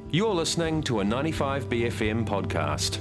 You're listening to a 95BFM podcast.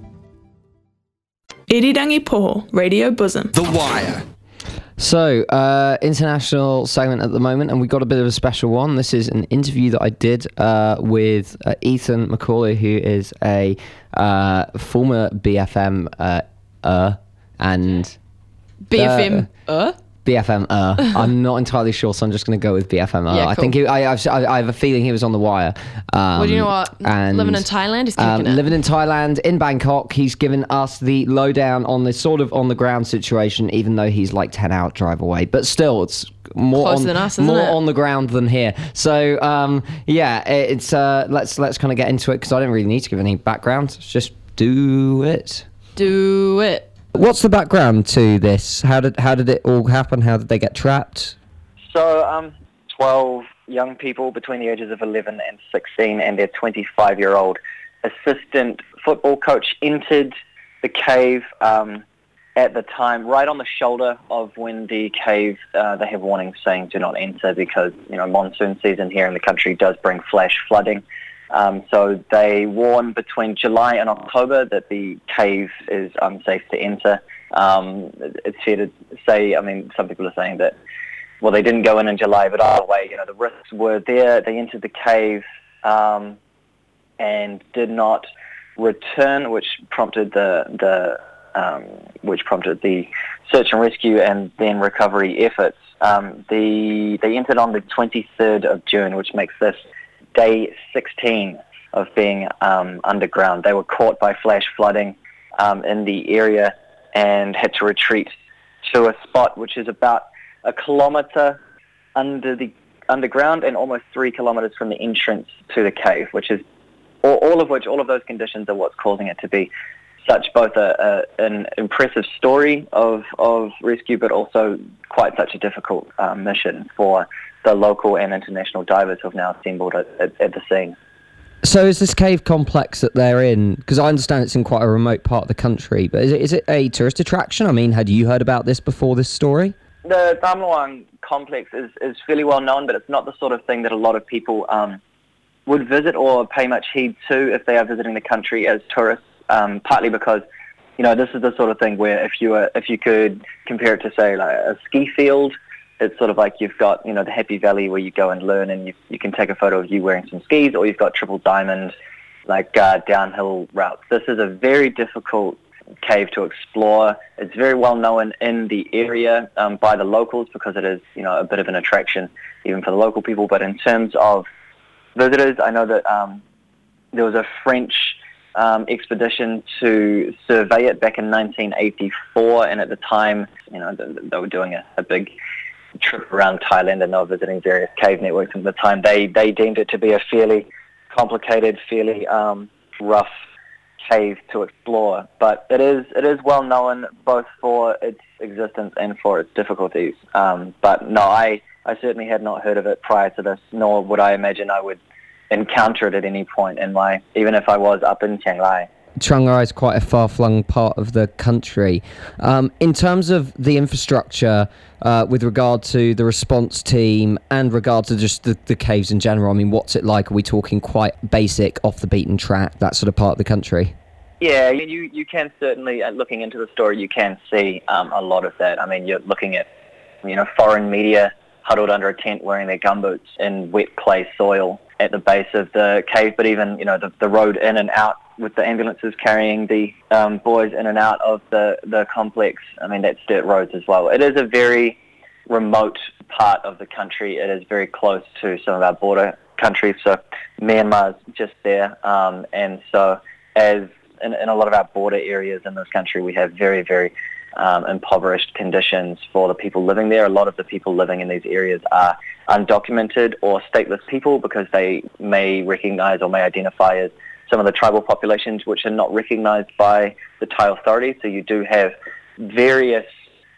Irirangi Poho, Radio Bosom. The Wire. So, international segment at the moment, and we've got a bit of a special one. This is an interview that I did with Ethan McCauley, who is a former BFM and... BFM BFM. I'm not entirely sure, so I'm just going to go with BFM. Yeah, cool. I think I have a feeling he was on The Wire. Well, do you know what? Living in Thailand, he's kicking it. Living in Thailand, in Bangkok, he's given us the lowdown on this sort of on the ground situation, even though he's like 10-hour drive away. But still, it's more Closer than us, isn't more it? on the ground than here. So it's let's kind of get into it, because I don't really need to give any background. Let's just do it. Do it. What's the background to this? How did it all happen? How did they get trapped? So, 12 young people between the ages of 11 and 16 and their 25-year-old assistant football coach entered the cave at the time, right on the shoulder of when the cave, they have warnings saying do not enter because, monsoon season here in the country does bring flash flooding. So they warn between July and October that the cave is unsafe to enter. It's fair to say, some people are saying that, well, they didn't go in July, but either way, the risks were there. They entered the cave and did not return, which prompted the search and rescue and then recovery efforts. They entered on the 23rd of June, which makes this day 16 of being underground. They were caught by flash flooding in the area and had to retreat to a spot which is about a kilometre underground and almost 3 kilometres from the entrance to the cave, which is all of those conditions are what's causing it to be such both an impressive story of rescue, but also quite such a difficult mission for the local and international divers who have now assembled at the scene. So is this cave complex that they're in, because I understand it's in quite a remote part of the country, but is it a tourist attraction? Had you heard about this before this story? The Tham Luang complex is fairly well known, but it's not the sort of thing that a lot of people would visit or pay much heed to if they are visiting the country as tourists, partly because this is the sort of thing where if you could compare it to, say, like a ski field, it's sort of like you've got, the Happy Valley where you go and learn and you can take a photo of you wearing some skis, or you've got Triple Diamond, downhill routes. This is a very difficult cave to explore. It's very well known in the area by the locals because it is, a bit of an attraction even for the local people. But in terms of visitors, I know that there was a French expedition to survey it back in 1984, and at the time, they were doing a big trip around Thailand and they were visiting various cave networks. And at the time, they deemed it to be a fairly complicated, fairly rough cave to explore. But it is well known both for its existence and for its difficulties. But no, I certainly had not heard of it prior to this, nor would I imagine I would encounter it at any point in even if I was up in Chiang Rai. Chiang Rai is quite a far-flung part of the country. In terms of the infrastructure, with regard to the response team and regard to just the caves in general, what's it like? Are we talking quite basic, off the beaten track, that sort of part of the country? Yeah, you can certainly, looking into the story, you can see a lot of that. You're looking at, foreign media huddled under a tent wearing their gumboots in wet clay soil at the base of the cave, but even, the road in and out with the ambulances carrying the boys in and out of the complex. That's dirt roads as well. It is a very remote part of the country. It is very close to some of our border countries, so Myanmar's just there. And so as in a lot of our border areas in this country, we have very, very impoverished conditions for the people living there. A lot of the people living in these areas are undocumented or stateless people because they may recognize or may identify as some of the tribal populations which are not recognized by the Thai authorities. So you do have various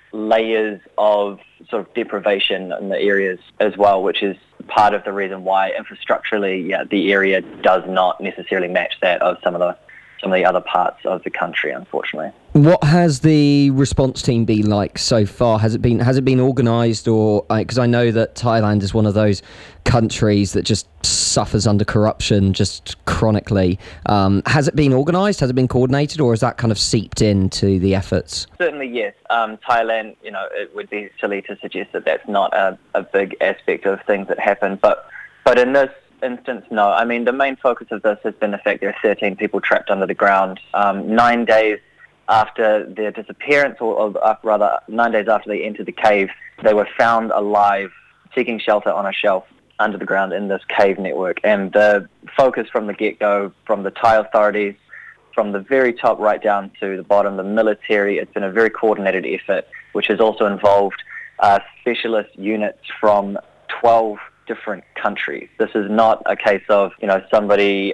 layers of sort of deprivation in the areas as well, which is part of the reason why infrastructurally, the area does not necessarily match that of some of the other parts of the country, unfortunately. What has the response team been like so far? Has it been organised, or because I know that Thailand is one of those countries that just suffers under corruption just chronically. Has it been organised? Has it been coordinated? Or has that kind of seeped into the efforts? Certainly, yes. Thailand, it would be silly to suggest that that's not a big aspect of things that happen. But in this instance, no. I mean, the main focus of this has been the fact there are 13 people trapped under the ground. 9 days after their disappearance, or rather 9 days after they entered the cave, they were found alive, seeking shelter on a shelf under the ground in this cave network. And the focus from the get-go, from the Thai authorities, from the very top right down to the bottom, the military, it's been a very coordinated effort, which has also involved specialist units from 12 different countries. This is not a case of, somebody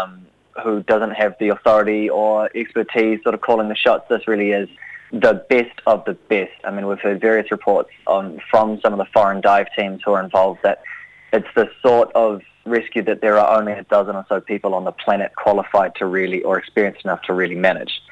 who doesn't have the authority or expertise sort of calling the shots. This really is the best of the best. I mean, we've heard various reports from some of the foreign dive teams who are involved that it's the sort of rescue that there are only a dozen or so people on the planet qualified to really, or experienced enough to really manage.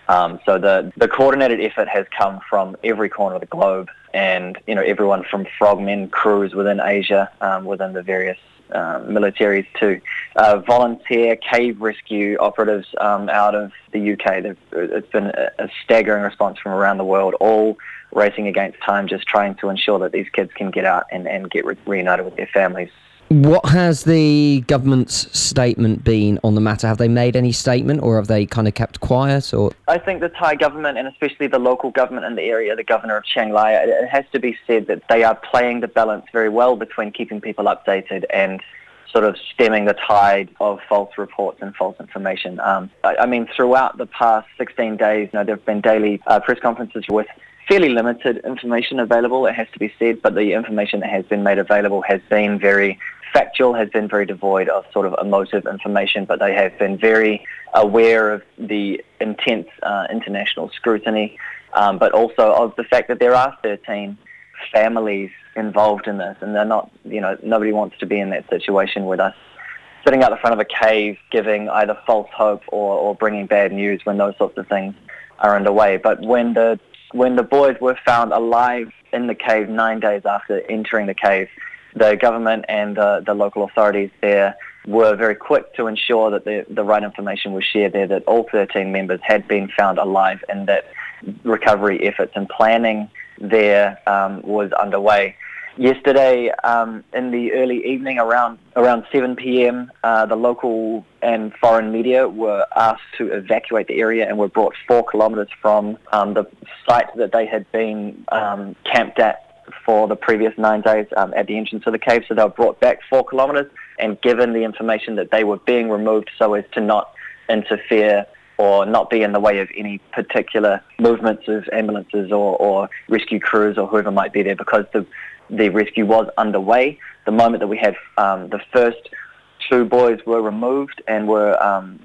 So the coordinated effort has come from every corner of the globe, and everyone from frogmen crews within Asia, within the various militaries, to volunteer cave rescue operatives out of the UK. It's been a staggering response from around the world, all racing against time, just trying to ensure that these kids can get out and get reunited with their families. What has the government's statement been on the matter? Have they made any statement, or have they kind of kept quiet? Or I think the Thai government, and especially the local government in the area, the governor of Chiang Mai, it has to be said that they are playing the balance very well between keeping people updated and sort of stemming the tide of false reports and false information. I mean, throughout the past 16 days, there have been daily press conferences with fairly limited information available, it has to be said, but the information that has been made available has been very factual, has been very devoid of sort of emotive information, but they have been very aware of the intense international scrutiny, but also of the fact that there are 13 families involved in this, and they're not, nobody wants to be in that situation with us sitting out the front of a cave giving either false hope or bringing bad news when those sorts of things are underway. But when the boys were found alive in the cave 9 days after entering the cave, the government and the local authorities there were very quick to ensure that the right information was shared there, that all 13 members had been found alive, and that recovery efforts and planning there was underway. Yesterday, in the early evening, around 7 p.m., the local and foreign media were asked to evacuate the area and were brought 4 kilometres from the site that they had been camped at for the previous 9 days at the entrance of the cave. So they were brought back 4 kilometres and given the information that they were being removed so as to not interfere or not be in the way of any particular movements of ambulances or rescue crews or whoever might be there, because the rescue was underway. The moment that we had the first 2 boys were removed and were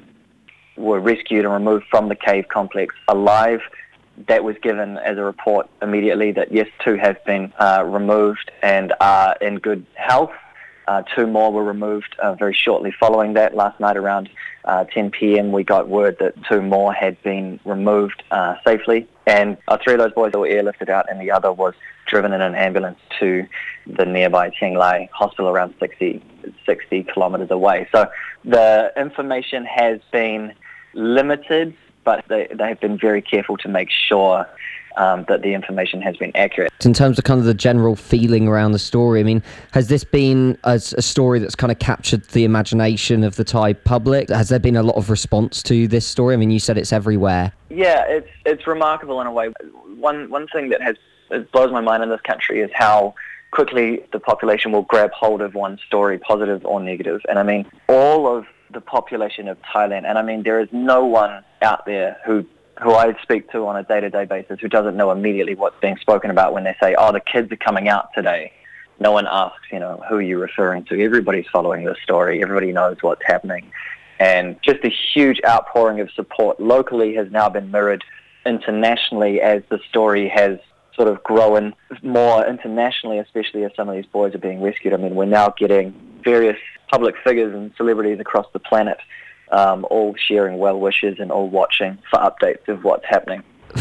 rescued and removed from the cave complex alive, that was given as a report immediately that yes, 2 have been removed and are in good health. 2 more were removed very shortly following that. Last night around 10 p.m. we got word that 2 more had been removed safely, and 3 of those boys were airlifted out and the other was driven in an ambulance to the nearby Chiang Mai hospital around 60 kilometres away. So the information has been limited, but they have been very careful to make sure that the information has been accurate. In terms of kind of the general feeling around the story, I mean, has this been a story that's kind of captured the imagination of the Thai public? Has there been a lot of response to this story? I mean, you said it's everywhere. Yeah, it's remarkable in a way. One thing that blows my mind in this country is how quickly the population will grab hold of one story, positive or negative. And I mean, all of the population of Thailand, and I mean, there is no one out there who I speak to on a day-to-day basis who doesn't know immediately what's being spoken about when they say, oh, the kids are coming out today. No one asks, who are you referring to? Everybody's following this story. Everybody knows what's happening. And just a huge outpouring of support locally has now been mirrored internationally as the story has sort of grown more internationally, especially as some of these boys are being rescued. I mean, we're now getting various public figures and celebrities across the planet all sharing well wishes and all watching for updates of what's happening.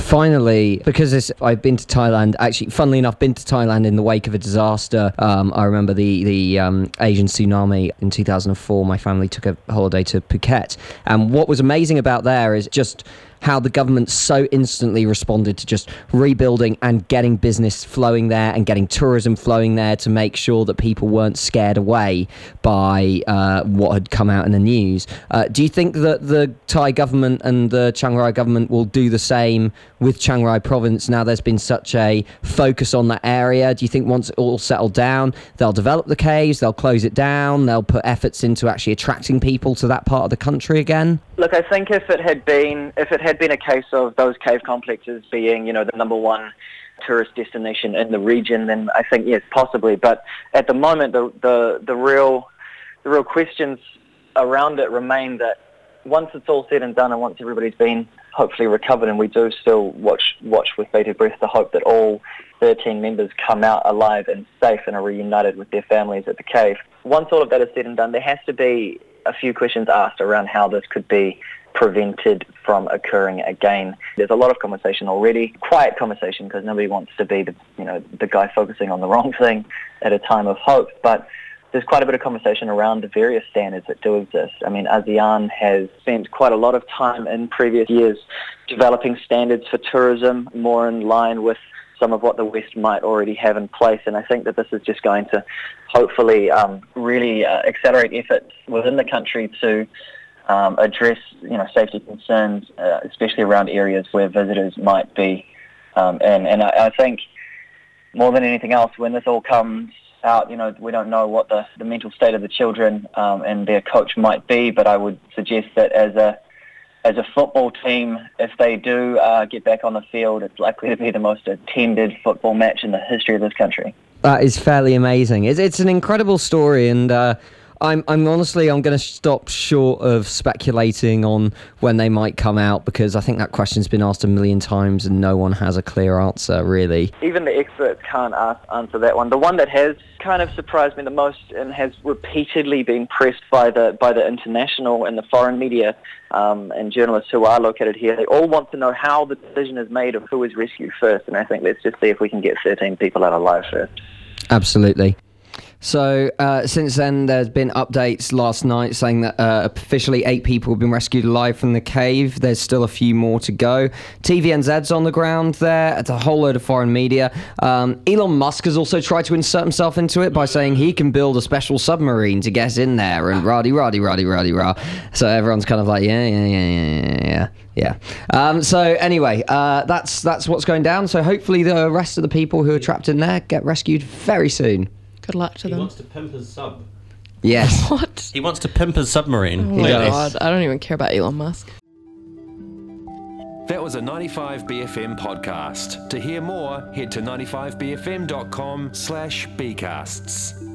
finally, because I've been to Thailand, actually, funnily enough, been to Thailand in the wake of a disaster. I remember the Asian tsunami in 2004. My family took a holiday to Phuket. And what was amazing about there is just how the government so instantly responded to just rebuilding and getting business flowing there and getting tourism flowing there to make sure that people weren't scared away by what had come out in the news. Do you think that the Thai government and the Chiang Rai government will do the same with Chiang Rai province now there's been such a focus on that area? Do you think once it all settled down, they'll develop the caves, they'll close it down, they'll put efforts into actually attracting people to that part of the country again? Look, I think if it had been a case of those cave complexes being, the number one tourist destination in the region, then I think yes, possibly. But at the moment, the real questions around it remain that once it's all said and done, and once everybody's been hopefully recovered, and we do still watch with bated breath the hope that all 13 members come out alive and safe and are reunited with their families at the cave. Once all of that is said and done, there has to be a few questions asked around how this could be prevented from occurring again. There's a lot of conversation already, quiet conversation, because nobody wants to be the guy focusing on the wrong thing at a time of hope. But there's quite a bit of conversation around the various standards that do exist. I mean, ASEAN has spent quite a lot of time in previous years developing standards for tourism more in line with some of what the West might already have in place, and I think that this is just going to hopefully really accelerate efforts within the country to address safety concerns, especially around areas where visitors might be. And I think more than anything else, when this all comes out, we don't know what the mental state of the children and their coach might be, but I would suggest that as a football team, if they do get back on the field, it's likely to be the most attended football match in the history of this country. That is fairly amazing. It's an incredible story, and I'm going to stop short of speculating on when they might come out, because I think that question's been asked a million times and no one has a clear answer, really. Even the experts can't answer that one. The one that has kind of surprised me the most and has repeatedly been pressed by the international and the foreign media and journalists who are located here, they all want to know how the decision is made of who is rescued first, and I think let's just see if we can get 13 people out alive first. Absolutely. So since then, there's been updates last night saying that officially 8 people have been rescued alive from the cave. There's still a few more to go. TVNZ's on the ground there. It's a whole load of foreign media. Elon Musk has also tried to insert himself into it by saying he can build a special submarine to get in there, and rah. So everyone's kind of like, yeah. So anyway, that's what's going down. So hopefully the rest of the people who are trapped in there get rescued very soon. Good luck to them. He wants to pimp his sub. Yes. What? He wants to pimp his submarine. Oh my God, I don't even care about Elon Musk. That was a 95BFM podcast. To hear more, head to 95bfm.com/bcasts.